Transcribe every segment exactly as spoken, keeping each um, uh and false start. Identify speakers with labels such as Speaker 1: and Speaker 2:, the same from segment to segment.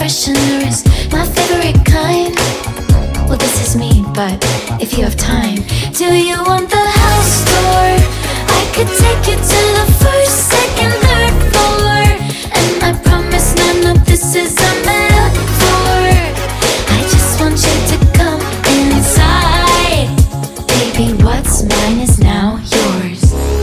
Speaker 1: freshener is my favorite kind. Well, this is me, but if you have time, do you want the house tour? I could take you to the first, second, third floor, and I promise none of this is a metaphor. I just want you to come inside. Baby, what's mine is now yours.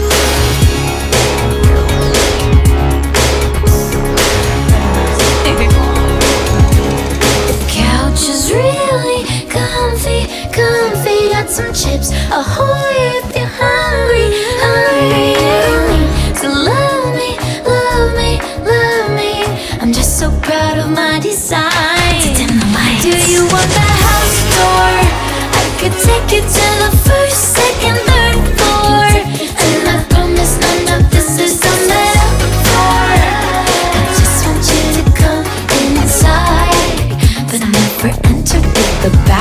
Speaker 1: The couch is really comfy, comfy. Got some chips, ahoy if you're hungry, hungry. So love me, love me, love me. I'm just so proud of my design. Do you want the house tour? I could take you to the first, second, third floor, and I promise none of this is a metaphor. I just want you to come inside, but never enter with the back